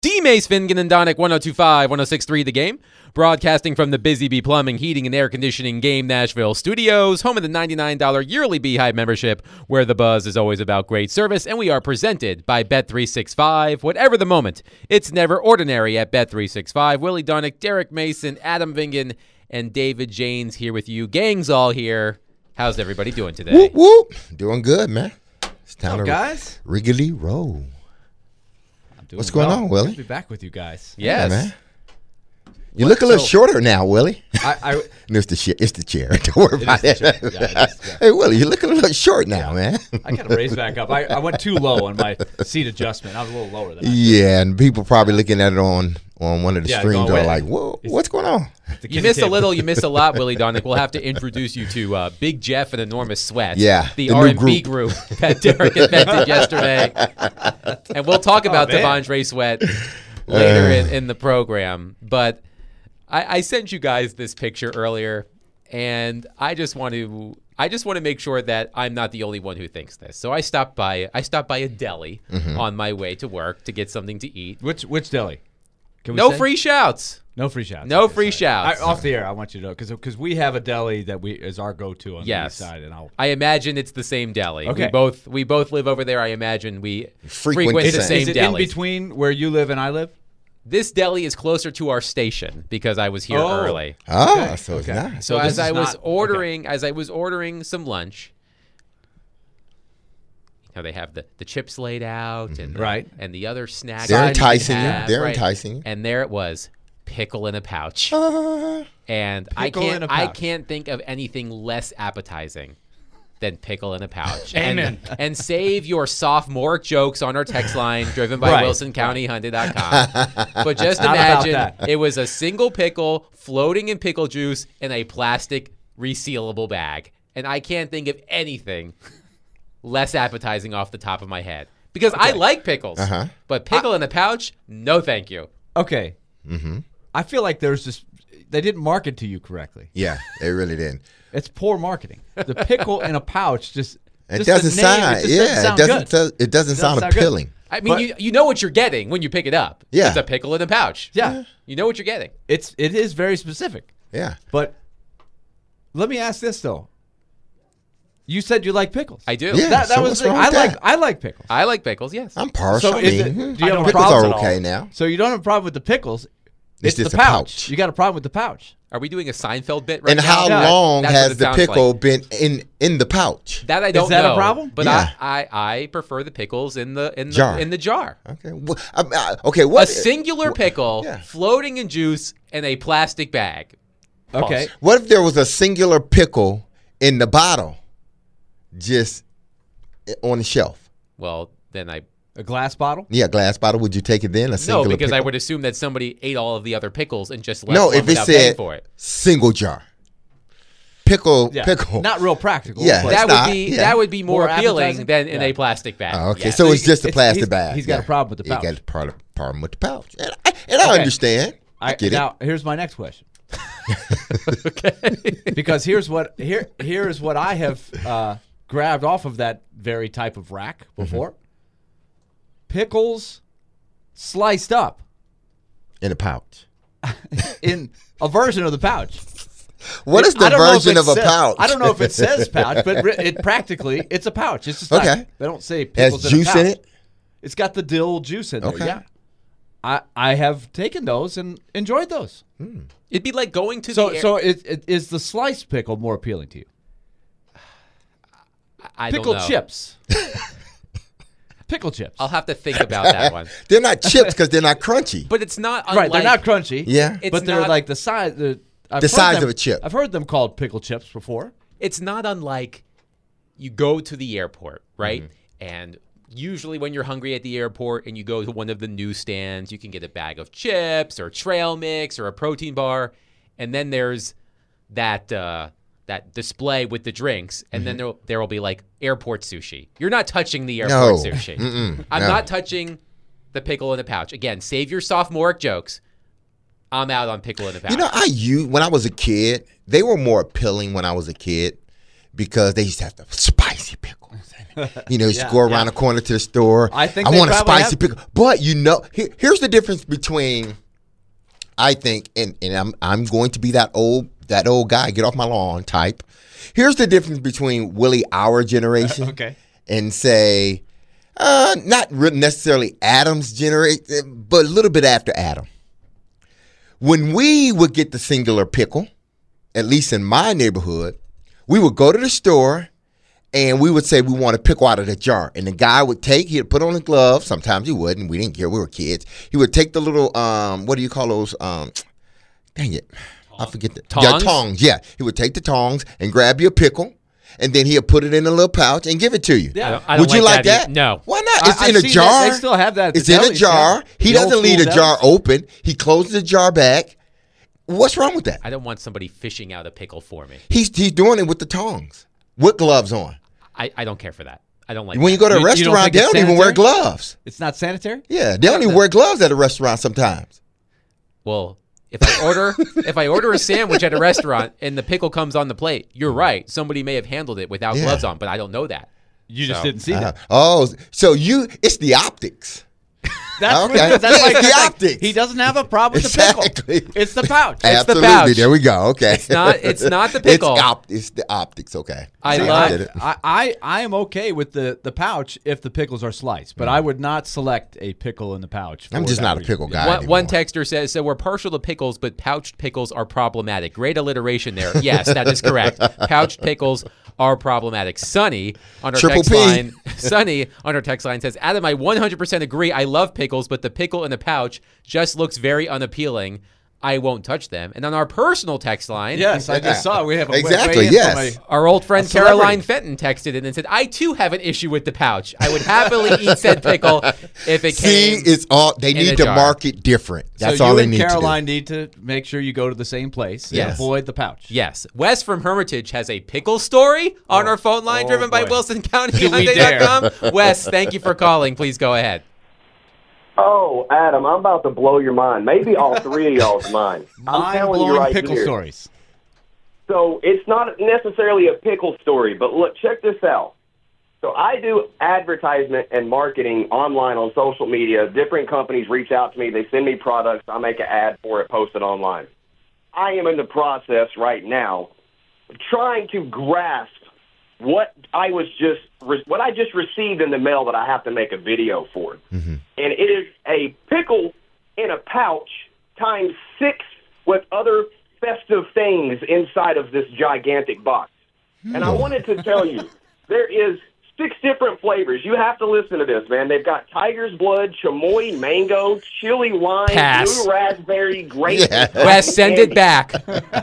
D. Mace Fingan and Donick 102.5, 106.3 The Game. Broadcasting from the Busy Bee Plumbing, Heating, and Air Conditioning Game Nashville studios, home of the $99 yearly Beehive membership, where the buzz is always about great service, and we are presented by Bet365. Whatever the moment, it's never ordinary at Bet365. Willie Donick, Derek Mason, Adam Vingan, and David Janes here with you. Gang's all here. How's everybody doing today? Whoop, whoop. Doing good, man. It's time to guys. Wriggly roll. What's well. going on, Willie? Good to be back with you guys. Yes. Yeah, man. You look a little shorter now, Willie. No, it's the chair. Don't worry about it. Yeah, Hey, Willie, you look a little short now, man. I got to raise back up. I went too low on my seat adjustment. I was a little lower than that. Yeah, and people probably looking at it on one of the streams are like, whoa, what's going on? You missed a little, you missed a lot, Willie Donick. We'll have to introduce you to Big Jeff and Enormous Sweat. Yeah, the R&B group that Derek invented yesterday. And we'll talk about Devondre Sweat later in the program. But I sent you guys this picture earlier, and I just want to make sure that I'm not the only one who thinks this. So I stopped by a deli on my way to work to get something to eat. Which deli? No free shouts. No free shouts. No free shouts. Off the air, I want you to know, because we have a deli that is our go-to on the east side. And I imagine it's the same deli. Okay. We both live over there. I imagine we frequent the the same Is it deli. in between where you live and I live? This deli is closer to our station because I was here early. Oh, Okay. so it's nice. So this as I is was not- ordering some lunch, they have the chips laid out and and the other snacks. They're that you enticing you. have, They're right? enticing you. And there it was, pickle in a pouch. And Pickle in a I pouch. can't think of anything less appetizing than pickle in a pouch. Amen. And save your sophomoric jokes on our text line driven by Right. WilsonCountyHunted.com. But just Not about imagine that. it was a single pickle floating in pickle juice in a plastic resealable bag. And I can't think of anything less appetizing off the top of my head. Because I like pickles. But pickle in a pouch, no thank you. Okay. I feel like they didn't market to you correctly. Yeah, they really didn't. It's poor marketing. The pickle in a pouch It doesn't sound. It doesn't sound sound good. appealing. I mean, you know what you're getting when you pick it up. Yeah. It's a pickle in a pouch. Yeah. You know what you're getting. It is very specific. Yeah. But let me ask this though. You said you like pickles. I do. Yeah. That So was what's the thing. wrong with that? I like pickles. I like pickles, yes. I'm partial. So I is it- mean, do you have a pickles problem are at all? okay now. So you don't have a problem with the pickles. It's the just a pouch. pouch. You got a problem with the pouch. Are we doing a Seinfeld bit right And now? how Yeah. long That's what has it the sounds pickle like. been in the pouch? That I don't that a know. problem? But Yeah. I prefer the pickles in the Jar. in the jar. Okay. Okay. What? A singular pickle yeah. floating in juice in a plastic bag. Okay. What if there was a singular pickle in the bottle, just on the shelf? Well, then A glass bottle? Yeah, glass bottle. Would you take it then? A no, singular because I pickle? would assume that somebody ate all of the other pickles and just left No, one if it without paying said for it. single jar, pickle. Not real practical. Yeah. but It's That not, would be yeah. that would be more More appealing appetizing? than in Yeah. a plastic bag. Oh, okay, Yes. so it's just a It's- plastic he's- bag. he's got a problem with the pouch. He got a problem with the pouch, and I understand. I get Now, here's my next question. Okay. Because here is what I have grabbed off of that very type of rack before. Pickles sliced up in a pouch. in a version of the pouch. What is the I don't know if version it of a says- pouch? I don't know if it says pouch, but it's a pouch. It's just Okay. not, they don't say It has pickles in a juice pouch. in it. It's got the dill juice in there. Okay. Yeah. I have taken those and enjoyed those. It'd be like going to So the so is the sliced pickle more appealing to you? I don't Pickled know. chips. Pickle chips. I'll have to think about that one. They're not chips because they're not crunchy. But it's not unlike, Right, they're not crunchy. Yeah. It's but they're not- like the size. The size of a chip. I've heard them called pickle chips before. It's not unlike you go to the airport, right? Mm-hmm. And usually when you're hungry at the airport and you go to one of the newsstands, you can get a bag of chips or trail mix or a protein bar. And then there's that that display with the drinks. And then there will be like airport sushi. You're not touching the airport No. sushi. Mm-mm. I'm No. not touching the pickle in the pouch. Again, save your sophomoric jokes. I'm out on pickle in the pouch. You know, when I was a kid, they were more appealing when I was a kid because they used to have the spicy pickles. And You know, you go around the corner to the store. I think I they want a probably spicy pickle. But you know, here's the difference between, I think, and I'm going to be that old guy, get off my lawn type. Here's the difference between Willie, our generation, Okay. and say, not necessarily Adam's generation, but a little bit after Adam. When we would get the singular pickle, at least in my neighborhood, we would go to the store and we would say we want a pickle out of the jar. And the guy would he'd put on his gloves. Sometimes he wouldn't. We didn't care. We were kids. He would take the little, what do you call those? Dang it. I forget the tongs? Yeah, tongs. Yeah. He would take the tongs and grab you a pickle. And then he'll put it in a little pouch and give it to you. Yeah. I don't Would you like that? No. Why not? It's in I've a seen jar. that. They still have that at the It's in a delis, jar. yeah. He The old doesn't leave the school jar delis. open. He closes the jar back. What's wrong with that? I don't want somebody fishing out a pickle for me. He's doing it with the tongs, with gloves on. I don't care for that. I don't like When that. you go to a You don't restaurant, think they it's don't even wear sanitary? gloves. It's not sanitary? Yeah, they don't even wear gloves at a restaurant sometimes. Well, if I order a sandwich at a restaurant and the pickle comes on the plate, you're right. Somebody may have handled it without Yeah. gloves on, but I don't know that. You just So, didn't see that. Oh, so it's the optics. That's Okay. what, that's Yeah, like, it's the that's like, optics. he doesn't have a problem with the Exactly. pickle. It's the pouch. the Absolutely. pouch. There we go. Okay. It's not the pickle. It's the optics. Okay. I See, love- did it. I am okay with the pouch if the pickles are sliced, but I would not select a pickle in the pouch. I'm for just that not a reason. pickle guy. One anymore. texter says, so we're partial to pickles, but pouched pickles are problematic. Great alliteration there. Yes, that is correct. Pouched pickles are problematic. Sonny on our Triple text P. line, Sonny on our text line says, Adam, I 100% agree. I love pickles, but the pickle in the pouch just looks very unappealing. I won't touch them. And on our personal text line, Yes, I just saw we have a Exactly, weigh in yes. from our old friend A celebrity. Caroline Fenton texted in and said, I too have an issue with the pouch. I would happily eat said pickle if it See, came. it's all they in a need to jar. market different. That's so all you they and need Caroline need to make sure you go to the same place Yes. and avoid the pouch. Yes. Wes from Hermitage has a pickle story on our phone line driven by boy. Wilson County Do we Hyundai.com. Wes, thank you for calling. Please go ahead. Oh, Adam, I'm about to blow your mind. Maybe all three of y'all's mind. I'm telling you Mind-blowing right pickle here. stories. So it's not necessarily a pickle story, but look, check this out. So I do advertisement and marketing online on social media. Different companies reach out to me. They send me products. I make an ad for it, post it online. I am in the process right now of trying to grasp what I just received in the mail that I have to make a video for. Mm-hmm. And it is a pickle in a pouch times 6 with other festive things inside of this gigantic box. And I wanted to tell you, there is 6 different flavors. You have to listen to this, man. They've got tiger's blood, chamoy, mango, chili lime, Pass. blue raspberry, grape. Yeah. Wes, send it back.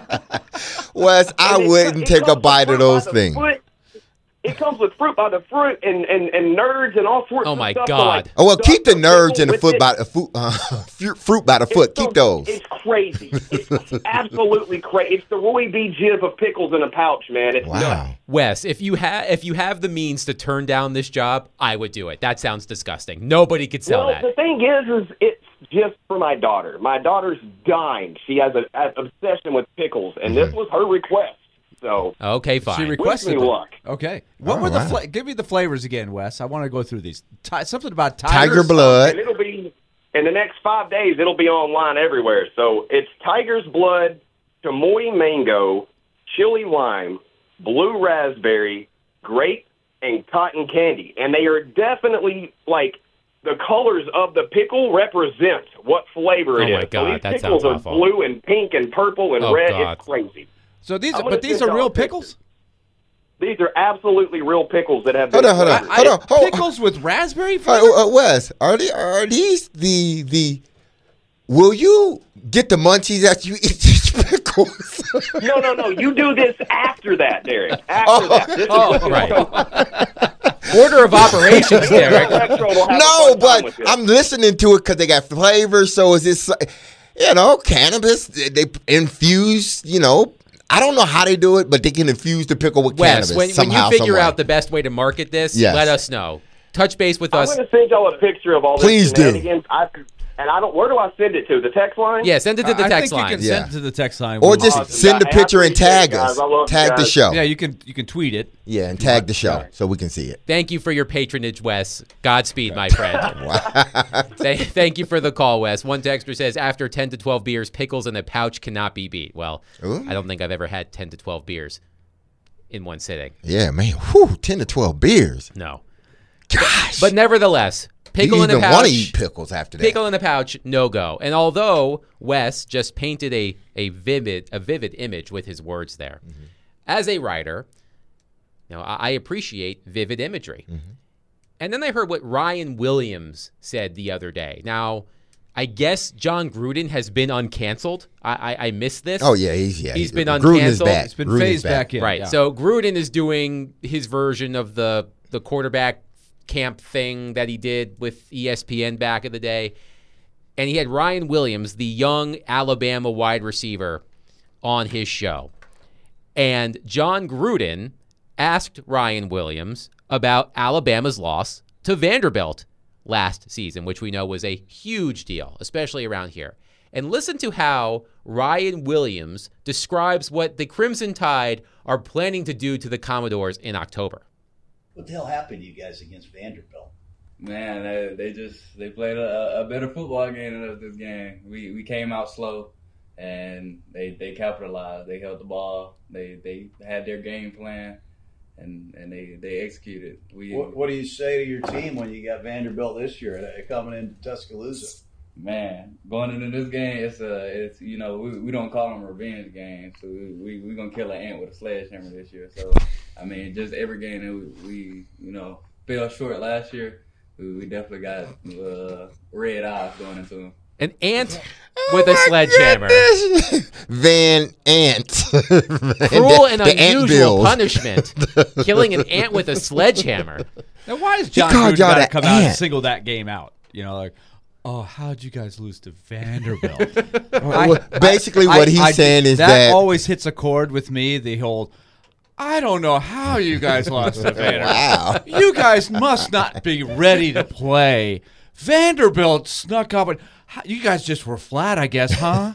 Wes, I And wouldn't it take a comes with bite of fruit by those the things. foot. It comes with fruit by the fruit and nerds and all sorts Oh, of my stuff. God. Oh well, keep the stuff nerds pickle and the with foot it. by the fruit by the foot. It's Keep so- those. It's crazy. It's absolutely crazy. It's the Roy B. Jiv of pickles in a pouch, man. It's nuts. Wow. Wes, if you have the means to turn down this job, I would do it. That sounds disgusting. Nobody could sell Well, that. the thing is it's just for my daughter. My daughter's dying. She has an obsession with pickles, and this was her request. So Okay, fine. She requested me them. luck. Okay. What All were the right. give me the flavors again, Wes? I want to go through these. Something about Tiger tigers. blood. And it'll be in the next 5 days. It'll be online everywhere. So it's tiger's blood, chamoy mango, chili lime, blue raspberry, grape, and cotton candy. And they are definitely like the colors of the pickle represent what flavor it Oh, my is. God, so these that pickles sounds are awful. blue and pink and purple and Oh, red. God. It's crazy. So these, I'm gonna but these send are y'all real a picture. pickles. These are absolutely real pickles that have Hold been on, hold on, flavoured. hold on. Hold on. Pickles with raspberry flavor. Wes, are these the? Will you get the munchies after you eat these pickles? No. You do this after that, Derek. After that. This is what's right. so- Order of operations, Derek. Electro will have a No, fun time but with this. I'm listening to it because they got flavors. So is this, cannabis? They infuse, I don't know how they do it, but they can infuse the pickle with Wes, cannabis when you somehow, figure somewhere. out the best way to market this, Yes. let us know. Touch base with I'm us. going to send y'all a picture of all this Please do. shenanigans. And where do I send it to? The text line? Yeah, send it to the I text think line. you can send it to the text line. Or We'll just see. send the Hey, I picture and appreciate tag it, guys. us. I love you Tag the guys. show. Yeah, you can tweet it. Yeah, and tag the show so we can see it. Thank you for your patronage, Wes. Godspeed, my friend. Thank you for the call, Wes. One texter says, after 10 to 12 beers, pickles in a pouch cannot be beat. Well, Ooh. I don't think I've ever had 10 to 12 beers in one sitting. Yeah, man. Whew, 10 to 12 beers. No. Gosh. But nevertheless, pickle you in a even pouch. want to eat pickles after that. Pickle in a pouch, no go. And although Wes just painted a vivid image with his words there, as a writer, I appreciate vivid imagery. And then I heard what Ryan Williams said the other day. Now, I guess John Gruden has been uncanceled. I missed this. Oh, yeah. He's been Gruden is uncanceled. back. It's been Gruden is phased back in. Right. Yeah. So Gruden is doing his version of the quarterback camp thing that he did with ESPN back in the day. And he had Ryan Williams, the young Alabama wide receiver, on his show. And John Gruden asked Ryan Williams about Alabama's loss to Vanderbilt last season, which we know was a huge deal, especially around here. And listen to how Ryan Williams describes what the Crimson Tide are planning to do to the Commodores in October. What the hell happened to you guys against Vanderbilt? Man, they played a better football game than us this game. We came out slow, and they capitalized. They held the ball. They had their game plan, and they executed. What do you say to your team when you got Vanderbilt this year coming into Tuscaloosa? Man, going into this game, it's we don't call them revenge games. So we gonna kill an ant with a sledgehammer this year. So I mean, just every game that we fell short last year, we definitely got red eyes going into them. An ant with a sledgehammer. Van Ant. Cruel and the ant unusual bills. punishment. Killing an ant with a sledgehammer. Now, why is John called Gruden y'all got to the come out and ant. single that game out? Oh, how'd you guys lose to Vanderbilt? Basically, what he's saying is that always hits a chord with me. The whole, I don't know how you guys lost to Vanderbilt. wow. You guys must not be ready to play. Vanderbilt snuck up and you guys just were flat, I guess, huh?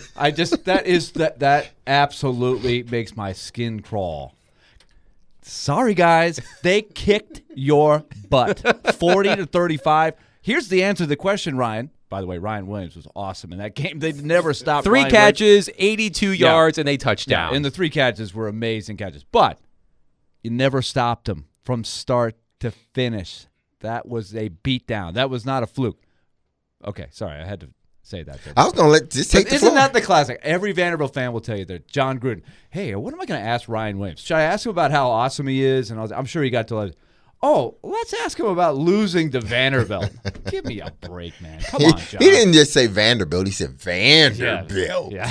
That absolutely makes my skin crawl. Sorry, guys, they kicked your butt, 40-35. Here's the answer to the question, Ryan. By the way, Ryan Williams was awesome in that game. They never stopped. Three Ryan catches, 82 yards, and a touchdown. Yeah, and the 3 catches were amazing catches. But you never stopped him from start to finish. That was a beatdown. That was not a fluke. Okay, sorry, I had to say that. I was going to just take the Isn't floor. that the classic? Every Vanderbilt fan will tell you that John Gruden, hey, what am I going to ask Ryan Williams? Should I ask him about how awesome he is? And I'm sure he got to let's ask him about losing to Vanderbilt. Give me a break, man. Come on, John. He didn't just say Vanderbilt. He said Vanderbilt. Yeah.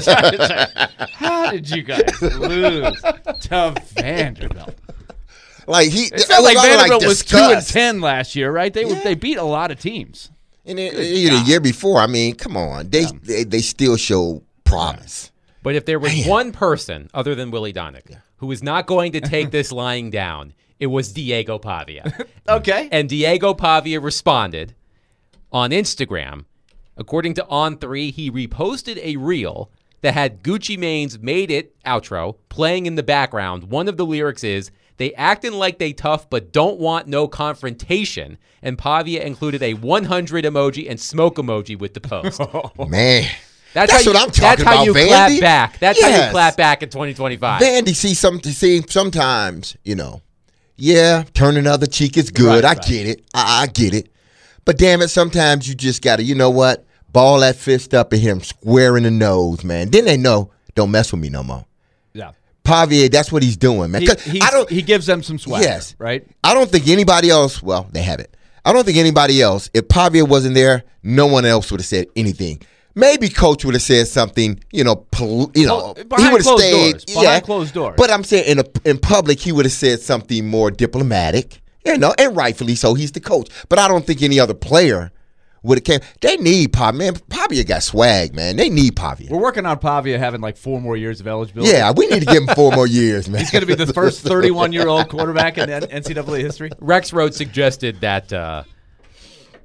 How did you guys lose to Vanderbilt? Like It's not like Vanderbilt was disgust. 2-10 last year, right? They beat a lot of teams. And then, the year before, I mean, come on. They still show promise. But if there was one person other than Willie Donick who was not going to take this lying down, it was Diego Pavia. Okay. And Diego Pavia responded on Instagram. According to On3, he reposted a reel that had Gucci Mane's Made It outro playing in the background. One of the lyrics is, they acting like they tough but don't want no confrontation. And Pavia included a 100 emoji and smoke emoji with the post. Man. That's what I'm talking That's how about, you Vandy. clap back. That's how you Yes. clap back in 2025. Vandy, see sometimes, yeah, turn another cheek is good. Right, I get it. I get it. But damn it, sometimes you just got to, you know what? Ball that fist up at him square in the nose, man. Then they know, don't mess with me no more. Yeah. Pavia, that's what he's doing, man. 'Cause He gives them some swag. Yes. Right? I don't think anybody else, well, they have it. I don't think anybody else, if Pavia wasn't there, no one else would have said anything. Maybe Coach would have said something, he would have behind stayed. closed doors. Behind closed doors. But I'm saying in public, he would have said something more diplomatic, and rightfully so. He's the coach. But I don't think any other player would have came. They need Pavia. Man, Pavia got swag, man. They need Pavia. We're working on Pavia having like 4 more years of eligibility. Yeah, we need to give him 4 more years, man. He's going to be the first 31-year-old quarterback in NCAA history. Rex Road suggested that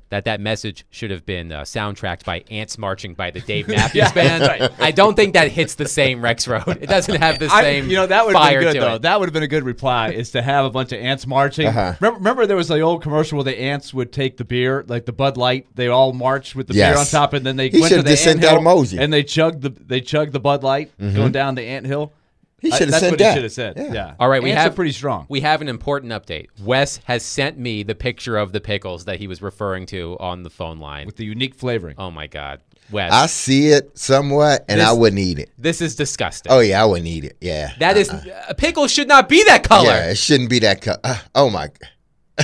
that message should have been soundtracked by Ants Marching by the Dave Matthews Band. I don't think that hits the same Rex Road. It doesn't have the same that would have fire been good, to though. it. That would have been a good reply, is to have a bunch of ants marching. Remember there was the old commercial where the ants would take the beer, like the Bud Light. They all marched with the beer on top, and then they went to the anthill, and they chugged the Bud Light going down the anthill. He should have That's said what that. he should have said. Yeah. All right, Ants are pretty strong. We have an important update. Wes has sent me the picture of the pickles that he was referring to on the phone line. With the unique flavoring. Oh, my God. Wes. I see it somewhat, and I wouldn't eat it. This is disgusting. Oh, yeah, I wouldn't eat it. Yeah. That is a pickle should not be that color. Yeah, it shouldn't be that color. Oh, my God.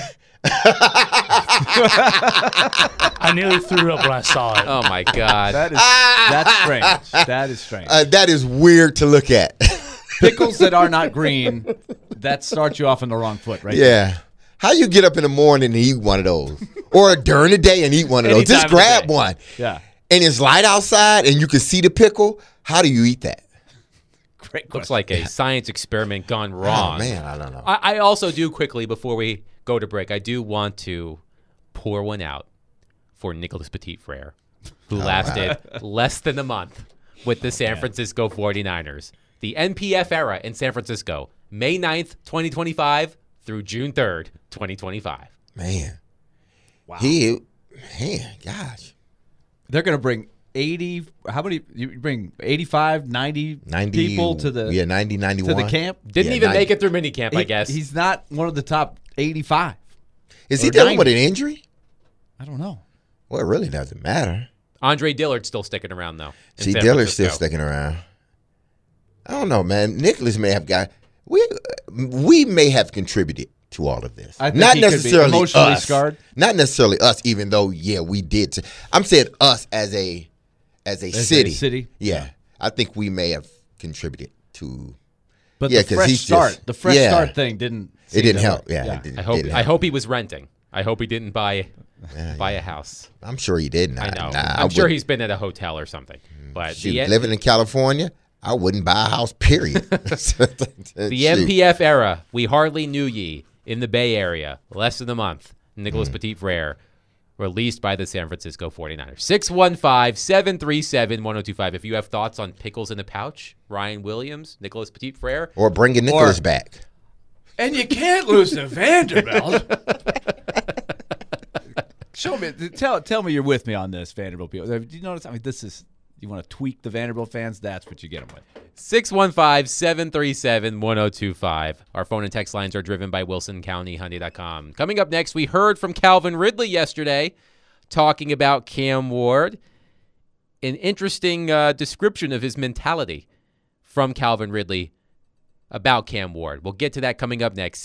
I nearly threw up when I saw it. Oh, my God. That's strange. That is strange. That is weird to look at. Pickles that are not green, that starts you off on the wrong foot, right? Yeah. How you get up in the morning and eat one of those? Or during the day and eat one of those? Just grab one. Yeah. And it's light outside and you can see the pickle. How do you eat that? Great question. Looks like a science experiment gone wrong. Oh, man, I don't know. I also do quickly, before we go to break, I do want to pour one out for Nicholas Petit-Frere, who lasted less than a month with the San Francisco 49ers. The NPF era in San Francisco, May 9th, 2025 through June 3rd, 2025. Man. Wow. Gosh. They're going to bring 80, how many, you bring 85, 90 people to the 90, 91. to the camp? Didn't even make it through minicamp, I guess. He's not one of the top 85. Is he or dealing 90. with an injury? I don't know. Well, it really doesn't matter. Andre Dillard's still sticking around, though. in See, San Dillard's still Francisco. sticking around. I don't know, man. Nicholas may have got we may have contributed to all of this. I think Not he could be necessarily emotionally us. scarred. Not necessarily us, even though we did. I'm saying us as a city. Yeah, I think we may have contributed to. But Yeah, the 'cause fresh he's start, just- the fresh yeah. start thing didn't. It didn't seem to help. work. Yeah, it didn't, I hope didn't I help. hope he was renting. I hope he didn't buy a house. I'm sure he didn't. I know. Nah, I'm sure he's been at a hotel or something. But Shoot, living in California, I wouldn't buy a house. Period. the MPF era, we hardly knew ye in the Bay Area. Less than a month. Nicholas Petit-Frere, released by the San Francisco 49ers. 615-737-1025. If you have thoughts on pickles in a pouch, Ryan Williams, Nicholas Petit-Frere. Or bringing Nicholas back. And you can't lose to Vanderbilt. Show me, tell me you're with me on this, Vanderbilt people. Do you notice? I mean, this is, you want to tweak the Vanderbilt fans? That's what you get them with. 615-737-1025. Our phone and text lines are driven by WilsonCountyHyundai.com. Coming up next, we heard from Calvin Ridley yesterday talking about Cam Ward. An interesting description of his mentality from Calvin Ridley about Cam Ward. We'll get to that coming up next.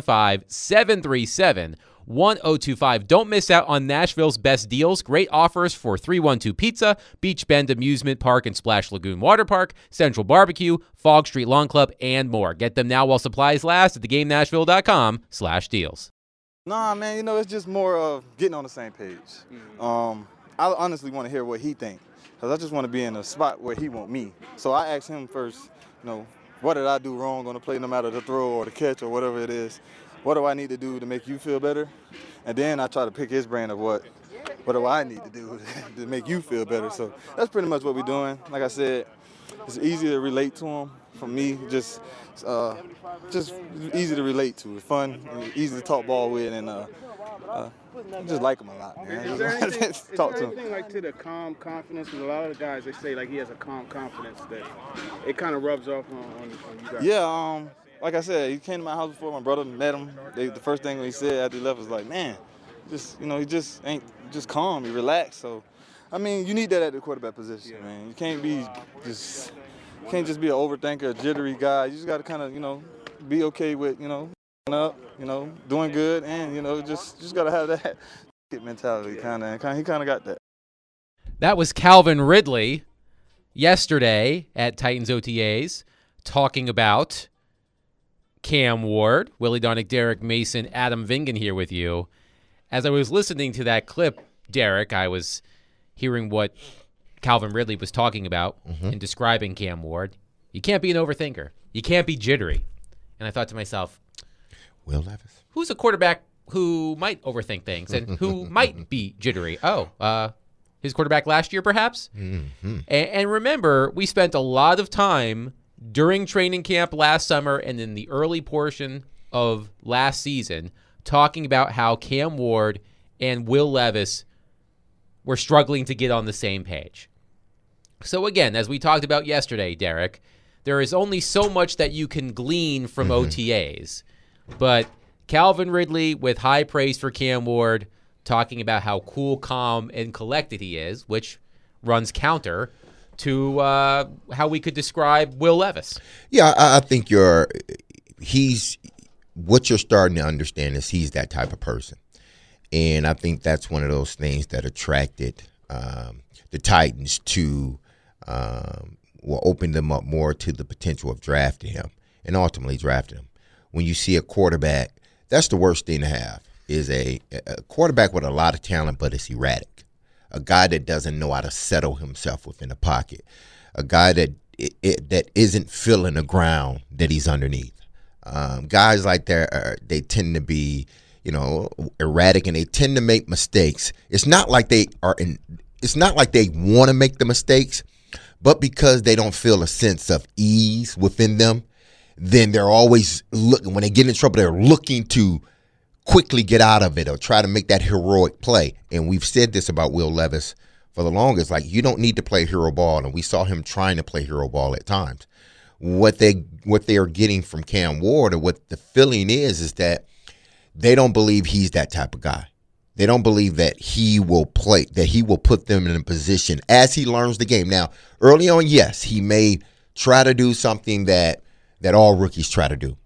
615-737-1025. Don't miss out on Nashville's best deals. Great offers for 312 Pizza, Beach Bend Amusement Park and Splash Lagoon Water Park, Central Barbecue, Fog Street Lawn Club, and more. Get them now while supplies last at theGameNashville.com/deals. Nah, man, it's just more of getting on the same page. I honestly want to hear what he thinks, because I just want to be in a spot where he want me. So I asked him first, what did I do wrong on the play, no matter the throw or the catch or whatever it is? What do I need to do to make you feel better? And then I try to pick his brain of what do I need to do to make you feel better? So that's pretty much what we're doing. Like I said, it's easy to relate to him. For me, just easy to relate to. It's fun, easy to talk ball with, and I just like him a lot, man. Is there anything, Talk to him. to the calm confidence? Because a lot of the guys, they say he has a calm confidence that it kind of rubs off on you guys. Yeah, like I said, he came to my house before. My brother met him. The first thing he said after he left was like, "Man, he just ain't just calm. He relaxed." So, I mean, you need that at the quarterback position, man. You can't just be an overthinker, a jittery guy. You just got to kind of, be okay with, up, doing good, and just got to have that mentality, kind of. He kind of got that. That was Calvin Ridley yesterday at Titans OTAs talking about Cam Ward. Willie Donick, Derek Mason, Adam Vingan here with you. As I was listening to that clip, Derek, I was hearing what Calvin Ridley was talking about in describing Cam Ward. You can't be an overthinker. You can't be jittery. And I thought to myself, Will Levis. who's a quarterback who might overthink things and who might be jittery. His quarterback last year, perhaps? Mm-hmm. And remember, we spent a lot of time during training camp last summer and in the early portion of last season talking about how Cam Ward and Will Levis were struggling to get on the same page. So again, as we talked about yesterday, Derek, there is only so much that you can glean from OTAs. But Calvin Ridley, with high praise for Cam Ward, talking about how cool, calm, and collected he is, which runs counter to how we could describe Will Levis. Yeah, I think what you're starting to understand is he's that type of person. And I think that's one of those things that attracted the Titans to open them up more to the potential of drafting him and ultimately drafting him. When you see a quarterback, that's the worst thing to have, is a quarterback with a lot of talent but is erratic, a guy that doesn't know how to settle himself within the pocket, a guy that isn't feeling the ground that he's underneath. Guys like that, they tend to be, erratic, and they tend to make mistakes. It's not like they want to make the mistakes, but because they don't feel a sense of ease within them, then they're always looking. When they get in trouble, they're looking to quickly get out of it or try to make that heroic play. And we've said this about Will Levis for the longest. Like, you don't need to play hero ball, and we saw him trying to play hero ball at times. What they are getting from Cam Ward, or what the feeling is that they don't believe he's that type of guy. They don't believe that he will play, that he will put them in a position as he learns the game. Now, early on, yes, he may try to do something that all rookies try to do.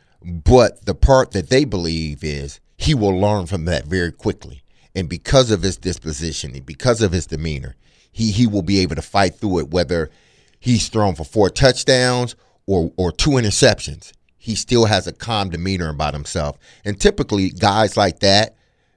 But the part that they believe is he will learn from that very quickly. And because of his disposition, because of his demeanor, he will be able to fight through it, whether he's thrown for 4 touchdowns or 2 interceptions. He still has a calm demeanor about himself. And typically, guys like that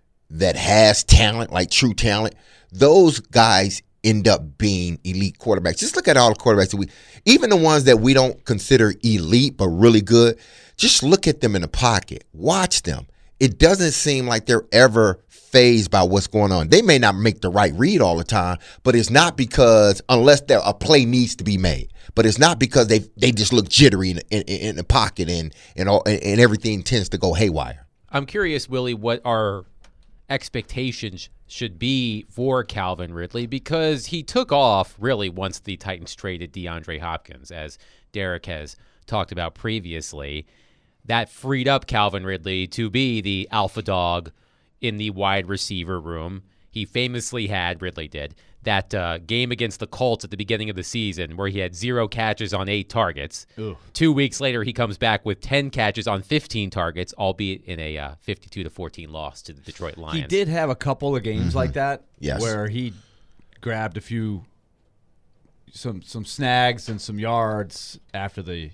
has talent, like true talent, those guys end up being elite quarterbacks. Just look at all the quarterbacks that even the ones that we don't consider elite but really good, just look at them in the pocket. Watch them. It doesn't seem like they're ever fazed by what's going on. They may not make the right read all the time, but it's not because, unless a play needs to be made, but it's not because they just look jittery in the pocket and everything tends to go haywire. I'm curious, Willie, what our expectations should be for Calvin Ridley, because he took off really once the Titans traded DeAndre Hopkins, as Derek has talked about previously. That freed up Calvin Ridley to be the alpha dog in the wide receiver room. He famously had, Ridley did, that game against the Colts at the beginning of the season where he had 0 catches on 8 targets. Ooh. 2 weeks later, he comes back with 10 catches on 15 targets, albeit in a 52-14 loss to the Detroit Lions. He did have a couple of games like that, yes, where he grabbed some snags and some yards after the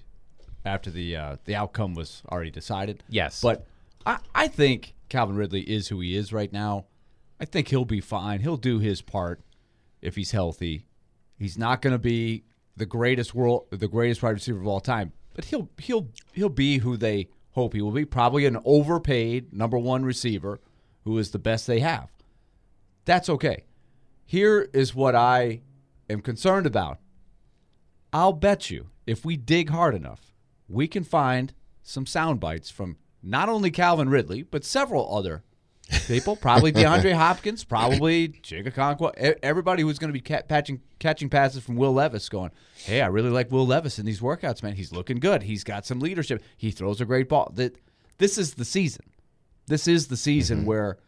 outcome was already decided. Yes. But I think Calvin Ridley is who he is right now. I think he'll be fine. He'll do his part if he's healthy. He's not going to be the greatest wide receiver of all time, but he'll be who they hope he will be. Probably an overpaid number 1 receiver who is the best they have. That's okay. Here is what I am concerned about. I'll bet you if we dig hard enough, we can find some sound bites from not only Calvin Ridley, but several other people, probably DeAndre Hopkins, probably Jigga Conqua, everybody who's going to be catching passes from Will Levis going, hey, I really like Will Levis in these workouts, man. He's looking good. He's got some leadership. He throws a great ball. This is the season. This is the season where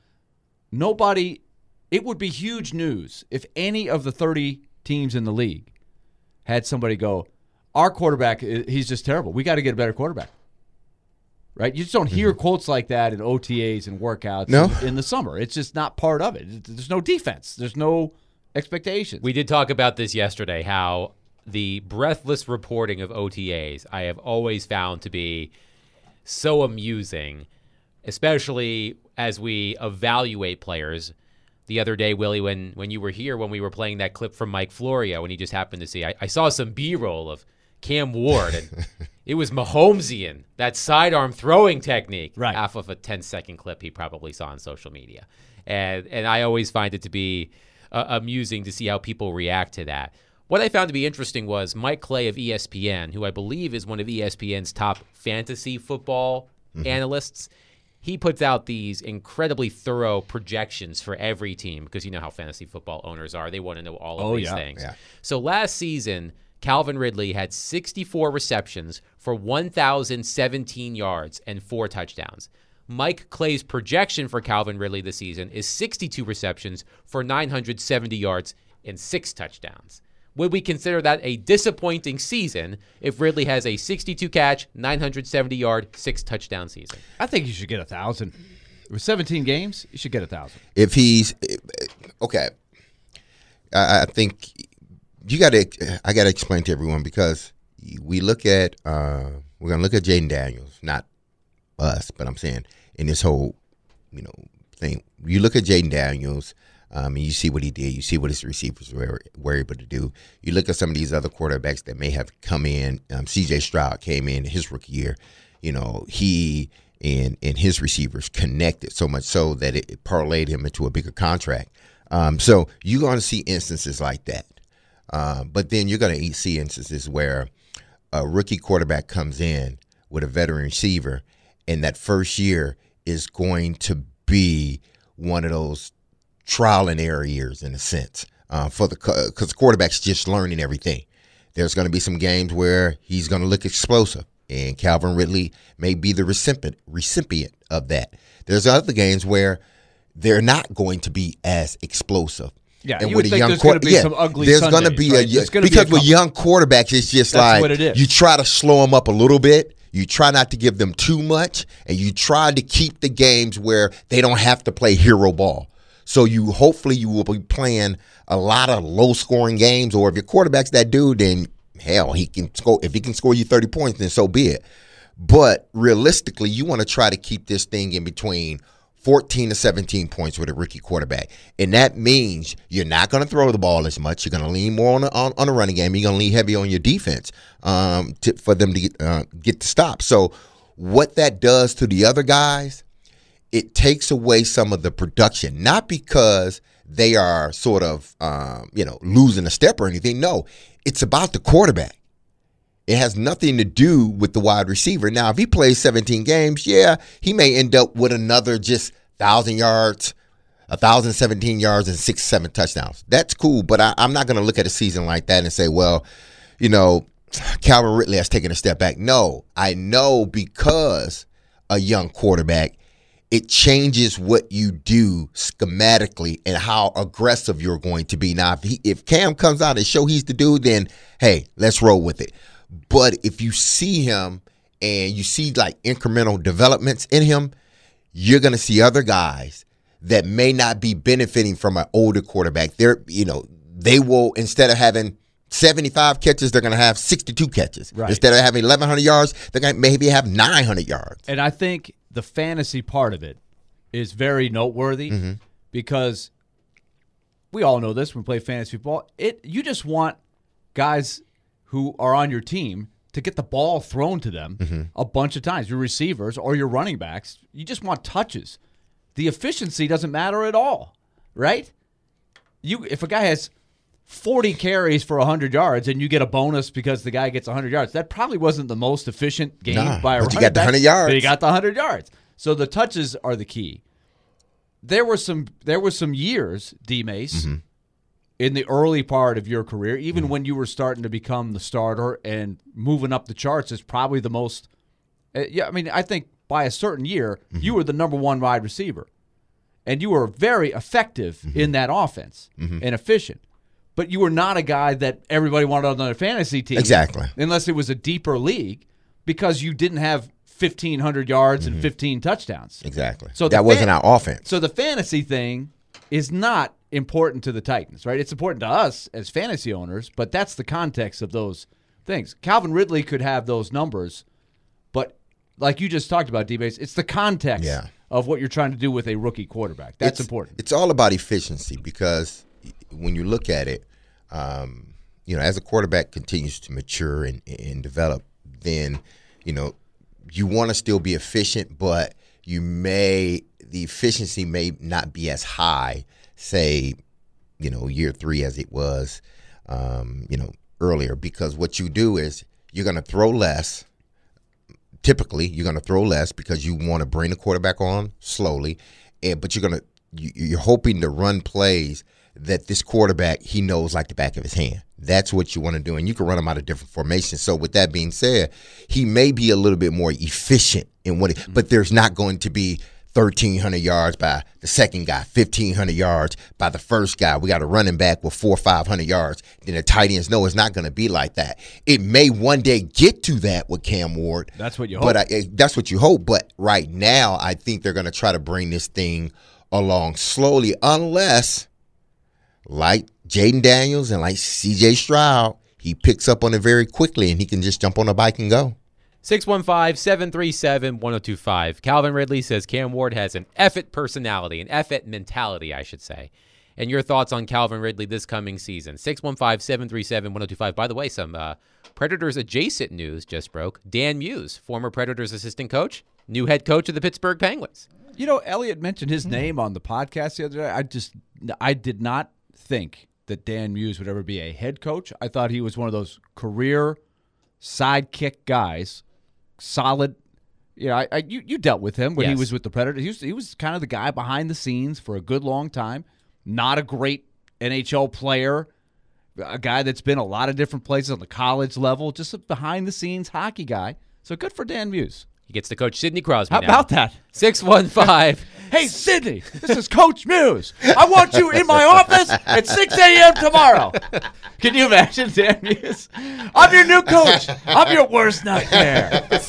it would be huge news if any of the 30 teams in the league had somebody go, our quarterback, he's just terrible. We got to get a better quarterback. Right? You just don't hear quotes like that in OTAs and workouts in the summer. It's just not part of it. There's no defense. There's no expectations. We did talk about this yesterday, how the breathless reporting of OTAs I have always found to be so amusing, especially as we evaluate players. The other day, Willie, when you were here, when we were playing that clip from Mike Florio, when he just happened to see, I saw some B-roll of Cam Ward. And it was Mahomesian, that sidearm throwing technique, right, off of a 10-second clip he probably saw on social media. And I always find it to be amusing to see how people react to that. What I found to be interesting was Mike Clay of ESPN, who I believe is one of ESPN's top fantasy football analysts. He puts out these incredibly thorough projections for every team because you know how fantasy football owners are. They want to know all of these things. Yeah. So last season, Calvin Ridley had 64 receptions for 1,017 yards and 4 touchdowns. Mike Clay's projection for Calvin Ridley this season is 62 receptions for 970 yards and 6 touchdowns. Would we consider that a disappointing season if Ridley has a 62-catch, 970-yard, 6-touchdown season? I think you should get 1,000. With 17 games, you should get 1,000. If he's okay, I think I got to explain to everyone because we look at we're gonna look at Jaden Daniels, not us, but I'm saying in this whole thing, you look at Jaden Daniels. And you see what he did. You see what his receivers were able to do. You look at some of these other quarterbacks that may have come in. C.J. Stroud came in his rookie year. He and his receivers connected so much so that it parlayed him into a bigger contract. So you're going to see instances like that. But then you're going to see instances where a rookie quarterback comes in with a veteran receiver, and that first year is going to be one of those trial and error years in a sense because the quarterback's just learning everything. There's going to be some games where he's going to look explosive, and Calvin Ridley may be the recipient of that. There's other games where they're not going to be as explosive. Yeah, and you with would a think young there's going to be some ugly there's Sundays, going to be right? because with young quarterbacks, it's just That's what it is. you try to slow them up a little bit. You try not to give them too much, and you try to keep the games where they don't have to play hero ball. So hopefully you will be playing a lot of low-scoring games, or if your quarterback's that dude, then hell, he can score. If he can score you 30 points, then so be it. But realistically, you want to try to keep this thing in between 14 to 17 points with a rookie quarterback. And that means you're not going to throw the ball as much. You're going to lean more on the running game. You're going to lean heavy on your defense for them to get the stop. So what that does to the other guys, it takes away some of the production, not because they are sort of, losing a step or anything. No, it's about the quarterback. It has nothing to do with the wide receiver. Now, if he plays 17 games, yeah, he may end up with another just 1,000 yards, 1,017 yards and 6-7 touchdowns. That's cool, but I'm not going to look at a season like that and say, well, Calvin Ridley has taken a step back. No, I know because a young quarterback, it changes what you do schematically and how aggressive you're going to be. Now, if Cam comes out and show he's the dude, then, hey, let's roll with it. But if you see him and you see like incremental developments in him, you're going to see other guys that may not be benefiting from an older quarterback. They will, instead of having 75 catches, they're going to have 62 catches. Right. Instead of having 1,100 yards, they're going to maybe have 900 yards. And I think the fantasy part of it is very noteworthy because we all know this when we play fantasy football. You just want guys who are on your team to get the ball thrown to them a bunch of times. Your receivers or your running backs, you just want touches. The efficiency doesn't matter at all, right? If a guy has 40 carries for 100 yards and you get a bonus because the guy gets 100 yards, that probably wasn't the most efficient game by a running back. But you got the 100 yards. But you got the 100 yards. So the touches are the key. There were some years, D-Mace, in the early part of your career, even when you were starting to become the starter and moving up the charts is probably the most I think by a certain year, you were the number one wide receiver. And you were very effective in that offense and efficient. But you were not a guy that everybody wanted on their fantasy team. Exactly. Unless it was a deeper league because you didn't have 1,500 yards and 15 touchdowns. Exactly. So that wasn't our offense. So the fantasy thing is not important to the Titans, right? It's important to us as fantasy owners, but that's the context of those things. Calvin Ridley could have those numbers, but like you just talked about, D-Base, it's the context of what you're trying to do with a rookie quarterback. That's important. It's all about efficiency because when you look at it, as a quarterback continues to mature and develop, then, you want to still be efficient, but the efficiency may not be as high, say, year 3 as it was, earlier, because what you do is you're going to throw less. Typically, you're going to throw less because you want to bring the quarterback on slowly, but you're hoping to run plays that this quarterback, he knows like the back of his hand. That's what you want to do, and you can run him out of different formations. So with that being said, he may be a little bit more efficient in but there's not going to be 1,300 yards by the second guy, 1,500 yards by the first guy. We got a running back with 400 or 500 yards. Then the tight ends, no, it's not going to be like that. It may one day get to that with Cam Ward. That's what you hope. That's what you hope. But right now, I think they're going to try to bring this thing along slowly, unless, like Jaden Daniels and like C.J. Stroud, he picks up on it very quickly and he can just jump on a bike and go. 615-737-1025. Calvin Ridley says Cam Ward has an effort personality, an effort mentality, I should say. And your thoughts on Calvin Ridley this coming season. 615-737-1025. By the way, some Predators adjacent news just broke. Dan Muse, former Predators assistant coach, new head coach of the Pittsburgh Penguins. Elliot mentioned his name on the podcast the other day. I did not think that Dan Muse would ever be a head coach. I thought he was one of those career sidekick guys. Solid, you dealt with him when he was with the Predators. He was kind of the guy behind the scenes for a good long time. Not a great NHL player, a guy that's been a lot of different places on the college level, just a behind the scenes hockey guy. So good for Dan Muse. He gets to coach Sidney Crosby How now. about that? 615. Hey, Sidney, this is Coach Muse. I want you in my office at 6 a.m. tomorrow. Can you imagine, Dan Muse? I'm your new coach. I'm your worst nightmare.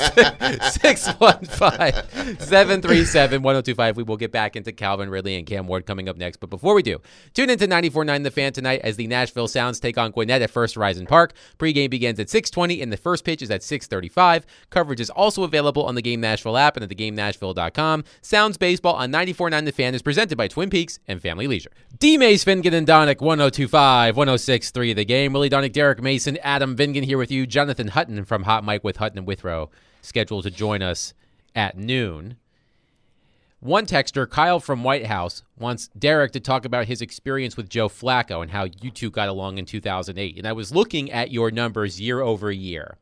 615-737-1025. We will get back into Calvin Ridley and Cam Ward coming up next. But before we do, tune into 94.9 The Fan tonight as the Nashville Sounds take on Gwinnett at First Horizon Park. Pregame begins at 6:20 and the first pitch is at 6:35. Coverage is also available on the Game Nashville app and at theGameNashville.com. Sounds Baseball on 94.9 The Fan is presented by Twin Peaks and Family Leisure. D. Mace, Vingan, and Donick, 102.5, 106.3 The Game. Willie Donick, Derek Mason, Adam Vingan here with you. Jonathan Hutton from Hot Mike with Hutton and Withrow scheduled to join us at noon. One texter, Kyle from White House, wants Derek to talk about his experience with Joe Flacco and how you two got along in 2008. And I was looking at your numbers year over year.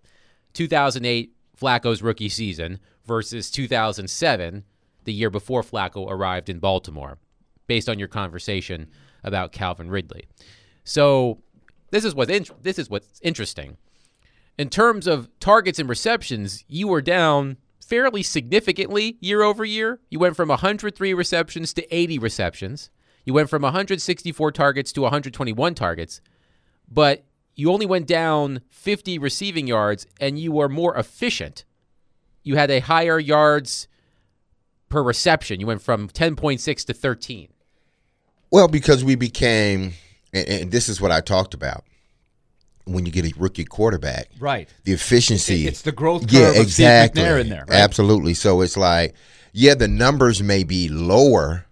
2008, Flacco's rookie season versus 2007, the year before Flacco arrived in Baltimore, based on your conversation about Calvin Ridley. So this is what's interesting. In terms of targets and receptions, you were down fairly significantly year over year. You went from 103 receptions to 80 receptions. You went from 164 targets to 121 targets. But you only went down 50 receiving yards, and you were more efficient. You had a higher yards per reception. You went from 10.6 to 13. Well, because we became, and this is what I talked about, when you get a rookie quarterback. Right. The efficiency. It's the growth curve of Steve McNair in there. Right? Absolutely. So it's like, the numbers may be lower,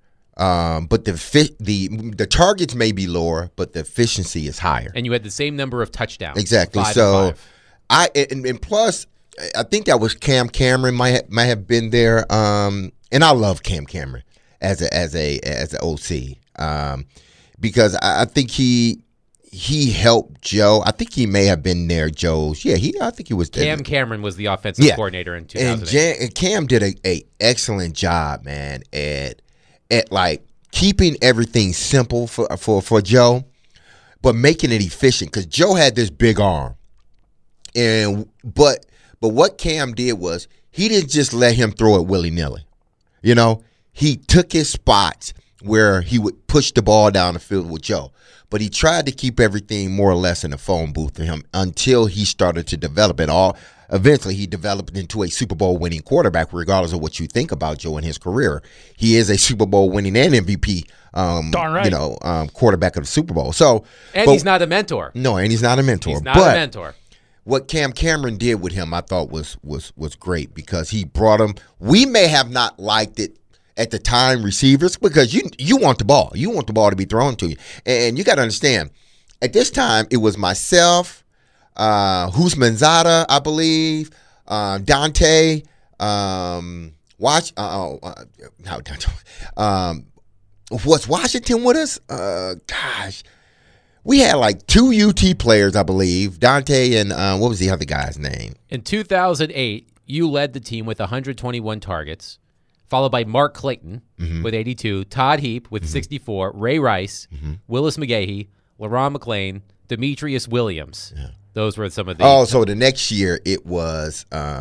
but the targets may be lower, but the efficiency is higher. And you had the same number of touchdowns. Exactly. So and plus, I think that was Cam Cameron might have been there. And I love Cam Cameron as an OC because I think he helped Joe. I think he may have been there. Joe's. I think he was there. Cam Cameron was the offensive coordinator in 2008. And Cam did a excellent job, man, at like keeping everything simple for Joe, but making it efficient because Joe had this big arm, but what Cam did was he didn't just let him throw it willy-nilly. He took his spots where he would push the ball down the field with Joe. But he tried to keep everything more or less in the phone booth for him until he started to develop it all. Eventually, he developed into a Super Bowl winning quarterback, regardless of what you think about Joe in his career. He is a Super Bowl winning and MVP quarterback of the Super Bowl. He's not a mentor. No, and he's not a mentor. He's not a mentor. What Cam Cameron did with him, I thought was great because he brought him. We may have not liked it at the time, receivers, because you want the ball. You want the ball to be thrown to you. And you got to understand, at this time, it was myself, Manzada, I believe, Dante, was Washington with us? Gosh. We had like 2 UT players, I believe. Dante and what was the other guy's name? In 2008, you led the team with 121 targets, followed by Mark Clayton with 82, Todd Heap with 64, Ray Rice, Willis McGahee, LaRon McClain, Demetrius Williams. Yeah. Those were some of the. Oh, so the next year it was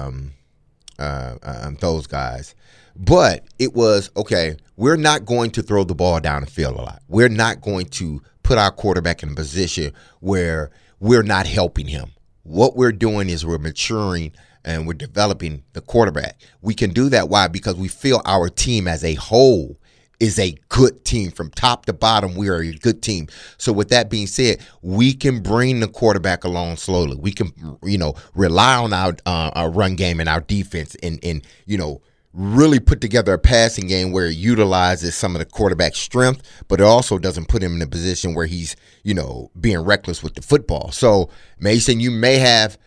those guys. But it was, okay, we're not going to throw the ball down the field a lot. We're not going to put our quarterback in a position where we're not helping him. What we're doing is we're maturing and we're developing the quarterback. We can do that. Why? Because we feel our team as a whole is a good team. From top to bottom, we are a good team. So with that being said, we can bring the quarterback along slowly. We can, rely on our run game and our defense and really put together a passing game where it utilizes some of the quarterback's strength, but it also doesn't put him in a position where he's, being reckless with the football. So, Mason, you may have,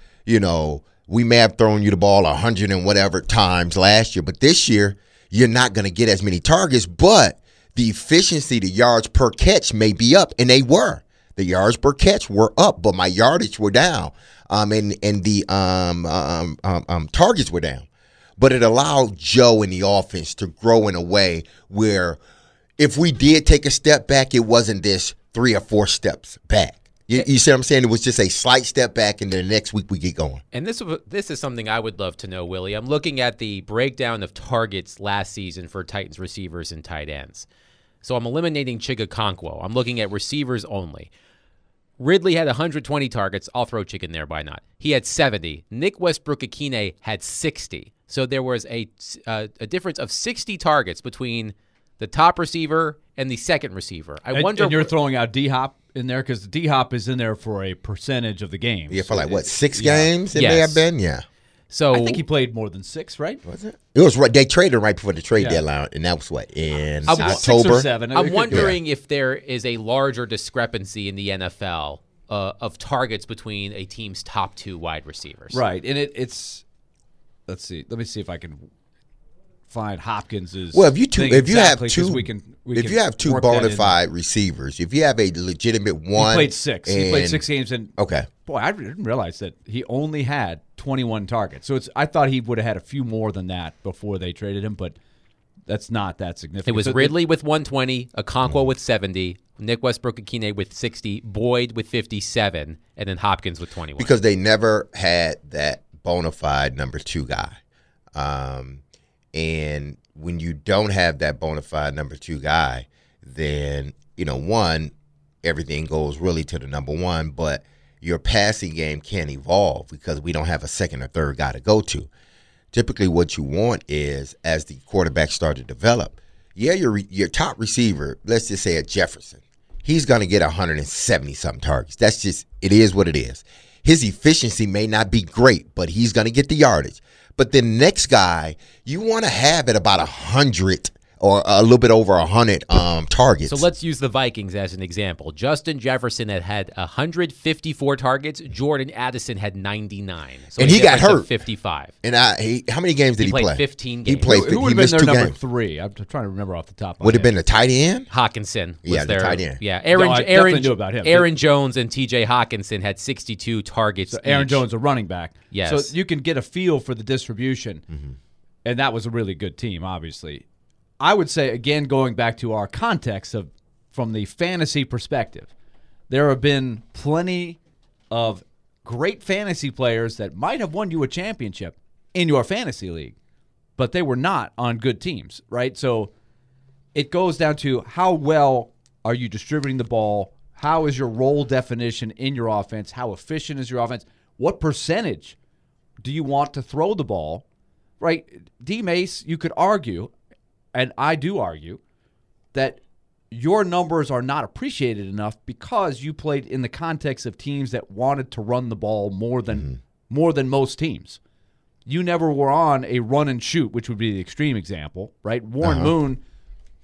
we may have thrown you the ball 100 and whatever times last year, but this year you're not going to get as many targets, but the efficiency, the yards per catch may be up, and they were. The yards per catch were up, but my yardage were down, and the targets were down. But it allowed Joe and the offense to grow in a way where if we did take a step back, it wasn't this 3 or 4 steps back. You see what I'm saying? It was just a slight step back, and then the next week we get going. And this is something I would love to know, Willie. I'm looking at the breakdown of targets last season for Titans receivers and tight ends. So I'm eliminating Chigakonkwo. I'm looking at receivers only. Ridley had 120 targets. I'll throw Chicken there, why not? He had 70. Nick Westbrook-Akine had 60. So there was a difference of 60 targets between the top receiver and the second receiver. And you're throwing out D-Hop in there because D-Hop is in there for a percentage of the game. Yeah, for like, 6 games it may have been? Yeah. So I think he played more than 6, right? Was it? It was right. They traded him right before the trade deadline, and that was in October. 6 or 7. I'm wondering if there is a larger discrepancy in the NFL of targets between a team's top 2 wide receivers. Right, and it's. Let's see. Let me see if I can find Hopkins's. Well, if you have 2 bona fide receivers, if you have a legitimate one, he played 6. He played 6 games, and okay. Boy, I didn't realize that he only had 21 targets. So I thought he would have had a few more than that before they traded him, but that's not that significant. It was Ridley with 120, Okonkwo with 70, Nick Westbrook-Akine with 60, Boyd with 57, and then Hopkins with 21. Because they never had that bona fide number 2 guy. And when you don't have that bona fide number 2 guy, then, one, everything goes really to the number 1, but your passing game can't evolve because we don't have a second or third guy to go to. Typically what you want is, as the quarterback start to develop, your top receiver, let's just say at Jefferson, he's going to get 170-something targets. That's just, it is what it is. His efficiency may not be great, but he's going to get the yardage. But the next guy, you want to have at about 100 or a little bit over 100 targets. So let's use the Vikings as an example. Justin Jefferson had 154 targets. Jordan Addison had 99. So and he got hurt. 55. And how many games did he play? He played 15 games. He played. Who would have been their number 3? I'm trying to remember off the top of my head. Would have been the tight end? Hawkinson was the tight end. Yeah, I definitely knew about him. Aaron Jones and T.J. Hawkinson had 62 targets. So Aaron Jones, a running back. Yes. So you can get a feel for the distribution, and that was a really good team, obviously. I would say, again, going back to our context from the fantasy perspective, there have been plenty of great fantasy players that might have won you a championship in your fantasy league, but they were not on good teams, right? So it goes down to how well are you distributing the ball? How is your role definition in your offense? How efficient is your offense? What percentage do you want to throw the ball, right? D-Mace, you could argue, and I do argue, that your numbers are not appreciated enough because you played in the context of teams that wanted to run the ball more than most teams. You never were on a run and shoot, which would be the extreme example, right? Warren Moon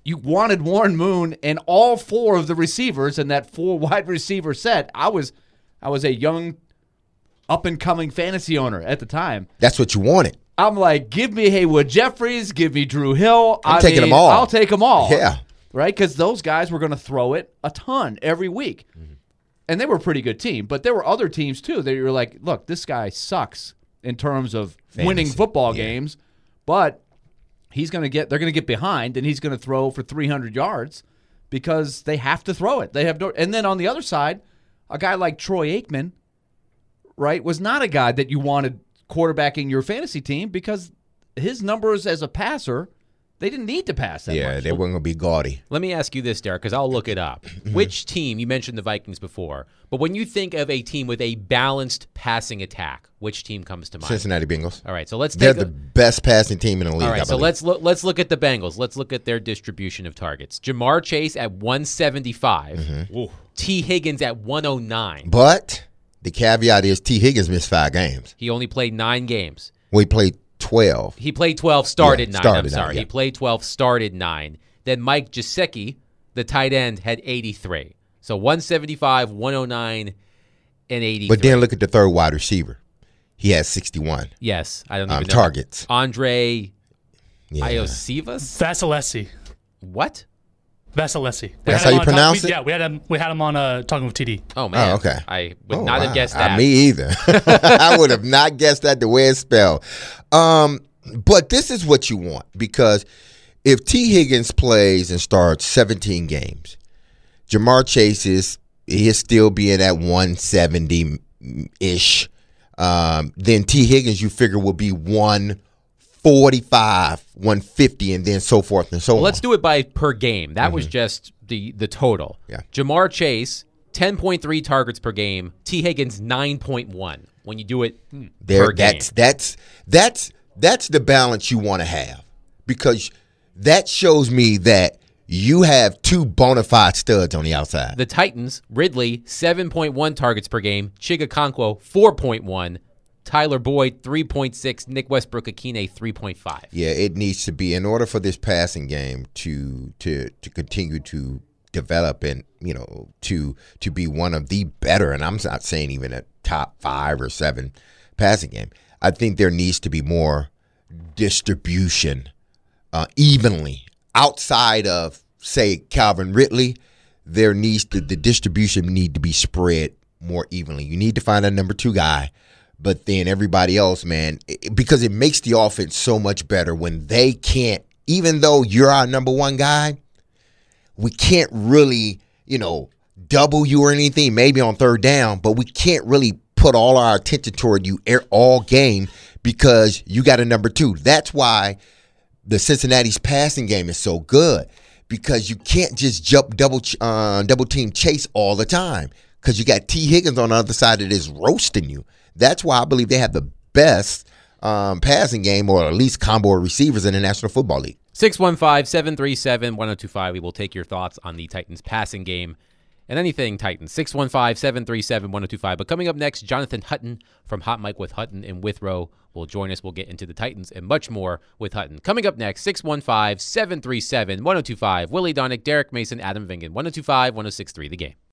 you wanted Warren Moon and all 4 of the receivers in that 4 wide receiver set. I was a young, up-and-coming fantasy owner at the time. That's what you wanted. I'm like, give me Haywood Jeffries, give me Drew Hill. I'm taking them all. I'll take them all. Yeah. Right? Because those guys were going to throw it a ton every week. And they were a pretty good team. But there were other teams, too, that you were like, look, this guy sucks in terms of winning football games. But they're going to get behind, and he's going to throw for 300 yards because they have to throw it. They have and then on the other side, a guy like Troy Aikman, right, was not a guy that you wanted quarterbacking your fantasy team because his numbers as a passer, they didn't need to pass that much. They weren't going to be gaudy. Let me ask you this, Derek, because I'll look it up. Which team, you mentioned the Vikings before, but when you think of a team with a balanced passing attack, which team comes to mind? Cincinnati Bengals. All right, so let's They're take the best passing team in the league. All right, I so believe. let's look at the Bengals. Let's look at their distribution of targets. Jamar Chase at 175. T. Higgins at 109. But the caveat is T. Higgins missed 5 games. He only played 9 games. Well, he played 12. He played 12, started 9. started I'm sorry. 9, yeah. He played 12, started 9. Then Mike Gesicki, the tight end, had 83. So 175, 109, and 83. But then look at the third wide receiver. He has 61. Yes, I don't even know. Targets. Andre Iosivas? Vasilevsky. What? Vasilevsky. That's how you pronounce it? Yeah, we had him on Talking with TD. Oh, man. Oh, okay. I would not have guessed that. Me either. I would have not guessed that the way it's spelled. But this is what you want, because if T. Higgins plays and starts 17 games, Jamar Chase he'll still be in that 170-ish. Then T. Higgins, you figure, will be 145, 150, and then so forth and so on. Let's do it by per game. That was just the total. Yeah. Jamar Chase, 10.3 targets per game. T. Higgins, 9.1. When you do it per game. That's the balance you want to have, because that shows me that you have 2 bona fide studs on the outside. The Titans, Ridley, 7.1 targets per game. Chigakonkwo, 4.1. Tyler Boyd, 3.6. Nick Westbrook-Akine, 3.5. Yeah, it needs to be, in order for this passing game to continue to develop and, to be one of the better, and I'm not saying even a top 5 or 7 passing game. I think there needs to be more distribution evenly outside of, say, Calvin Ridley. The distribution need to be spread more evenly. You need to find a number 2 guy, but then everybody else, man, because it makes the offense so much better when they can't, even though you're our number 1 guy, we can't really, double you or anything, maybe on third down, but we can't really put all our attention toward you all game because you got a number 2. That's why the Cincinnati's passing game is so good, because you can't just jump double team Chase all the time, because you got T. Higgins on the other side that is roasting you. That's why I believe they have the best passing game, or at least combo of receivers in the National Football League. 615-737-1025. We will take your thoughts on the Titans passing game and anything Titans. 615-737-1025. But coming up next, Jonathan Hutton from Hot Mike with Hutton and Withrow will join us. We'll get into the Titans and much more with Hutton. Coming up next, 615-737-1025. Willie Donick, Derek Mason, Adam Vingan. 1025-1063, The Game.